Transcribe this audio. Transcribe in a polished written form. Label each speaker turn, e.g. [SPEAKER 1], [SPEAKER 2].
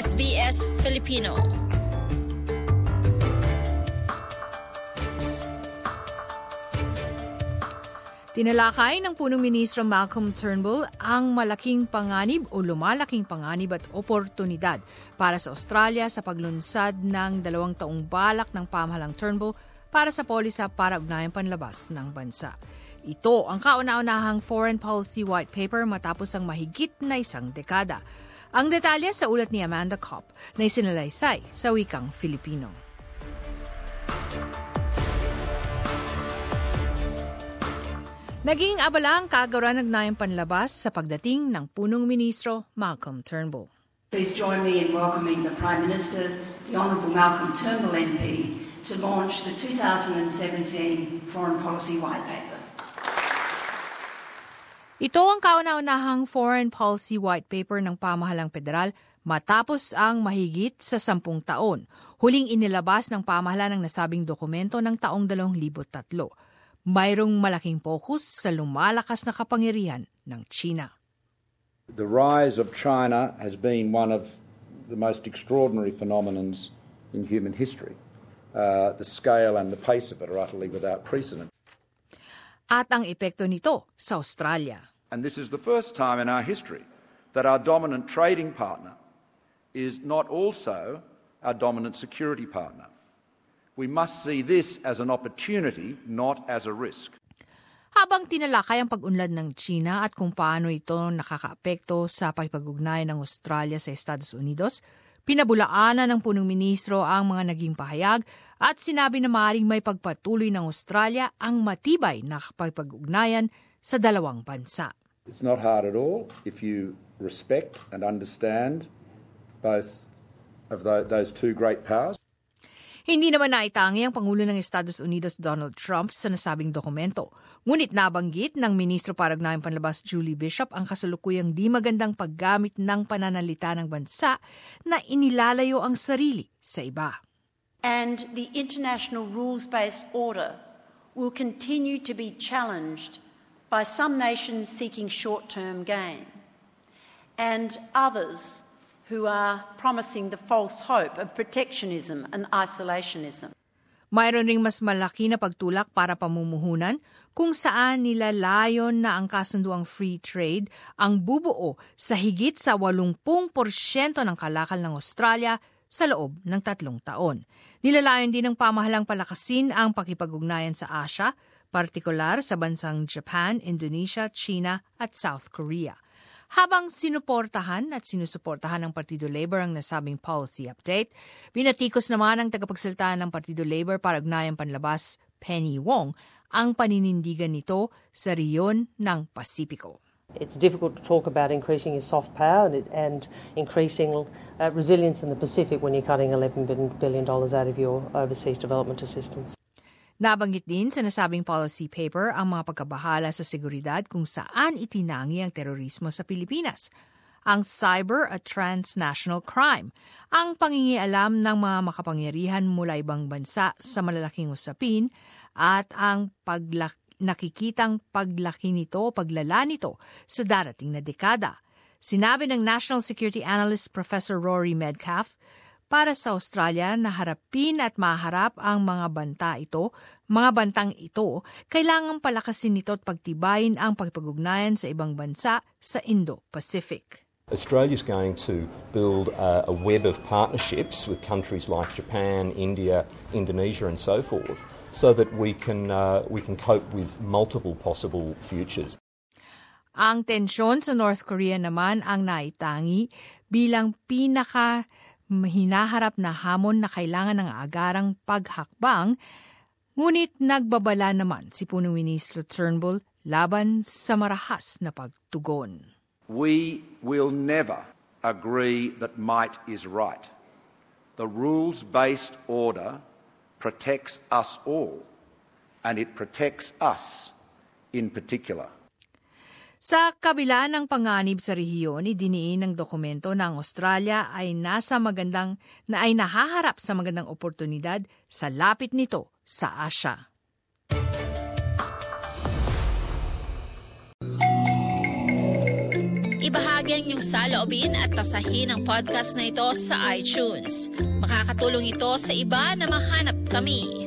[SPEAKER 1] SBS Filipino. Tinalakay ng punong ministro Malcolm Turnbull ang malaking panganib o lumalaking panganib at oportunidad para sa Australia sa paglunsad ng 2 taong balak ng pamahalang Turnbull para sa polisa para ugnayang panlabas ng bansa. Ito ang kauna-unahang foreign policy white paper matapos ang mahigit na 1 dekada. Ang detalye sa ulat ni Amanda Kopp na isinalaysay sa wikang Filipino. Naging abala ang kagawaran ng ugnayang panlabas sa pagdating ng punong ministro Malcolm Turnbull.
[SPEAKER 2] Please join me in welcoming the Prime Minister, the Honourable Malcolm Turnbull MP, to launch the 2017 Foreign Policy White Paper.
[SPEAKER 1] Ito ang kauna-unahang Foreign Policy White Paper ng pamahalang federal matapos ang mahigit sa 10 taon. Huling inilabas ng pamahalaan ang nasabing dokumento ng taong 2003. Mayroong malaking focus sa lumalakas na kapangyarihan ng China.
[SPEAKER 3] The rise of China has been one of the most extraordinary phenomenons in human history. The scale and the pace of it are utterly without precedent.
[SPEAKER 1] At ang epekto nito sa Australia.
[SPEAKER 3] And this is the first time in our history that our dominant trading partner is not also our dominant security partner. We must see this as an opportunity, not as a risk.
[SPEAKER 1] Habang tinalakay ang pag-unlad ng China at kung paano ito nakakaapekto sa pakikipag-ugnayan ng Australia sa Estados Unidos, pinabulaanan ng punong ministro ang mga naging pahayag at sinabi na maaaring may pagpatuloy ng Australia ang matibay na pakikipag-ugnayan sa dalawang bansa.
[SPEAKER 3] It's not hard at all if you respect and understand both of those two great powers.
[SPEAKER 1] Hindi naman naitangi ang Pangulo ng Estados Unidos Donald Trump sa nasabing dokumento. Ngunit nabanggit ng Ministro para Ugnayang Panlabas Julie Bishop ang kasalukuyang di magandang paggamit ng pananalita ng bansa na inilalayo ang sarili sa iba.
[SPEAKER 4] And the international rules-based order will continue to be challenged by some nations seeking short-term gain and others who are promising the false hope of protectionism and isolationism.
[SPEAKER 1] Mayroon ring mas malaki na pagtulak para pamumuhunan kung saan nilalayon na ang kasunduang free trade ang bubuo sa higit sa 80% ng kalakal ng Australia sa loob ng 3 taon. Nilalayon din ng pamahalang palakasin ang pakipag-ugnayan sa Asia, partikular sa bansang Japan, Indonesia, China at South Korea. Habang sinuportahan at sinusuportahan ng Partido Labor ang nasabing policy update, binatikos naman ng tagapagsalita ng Partido Labor para Ugnayang Panlabas, Penny Wong, ang paninindigan nito sa rehiyon ng Pasipiko.
[SPEAKER 5] It's difficult to talk about increasing your soft power and increasing resilience in the Pacific when you're cutting $11 billion out of your overseas development assistance.
[SPEAKER 1] Nabanggit din sa nasabing policy paper ang mga pagkabahala sa seguridad kung saan itinangi ang terorismo sa Pilipinas. Ang cyber at transnational crime, ang pangingialam ng mga makapangyarihan mula ibang bansa sa malalaking usapin at ang nakikitang paglala nito sa darating na dekada. Sinabi ng National Security Analyst Professor Rory Medcalf, para sa Australia na harapin at maharap ang mga bantang ito, kailangang palakasin nito at pagtibayin ang pakipag-ugnayan sa ibang bansa sa Indo-Pacific.
[SPEAKER 6] Australia is going to build a web of partnerships with countries like Japan, India, Indonesia and so forth, so that we can cope with multiple possible futures.
[SPEAKER 1] Ang tensyon sa North Korea naman ang naitangi bilang hinaharap na hamon na kailangan ng agarang paghakbang, ngunit nagbabala naman si Punong Ministro Turnbull laban sa marahas na pagtugon.
[SPEAKER 3] We will never agree that might is right. The rules-based order protects us all, and it protects us in particular.
[SPEAKER 1] Sa kabila ng panganib sa rehiyon, idiniin ng dokumento na ang Australia ay nahaharap sa magandang oportunidad sa lapit nito sa Asia.
[SPEAKER 7] Ibahagi lang niyong saloobin at tasahin ang podcast na ito sa iTunes. Makakatulong ito sa iba na mahanap kami.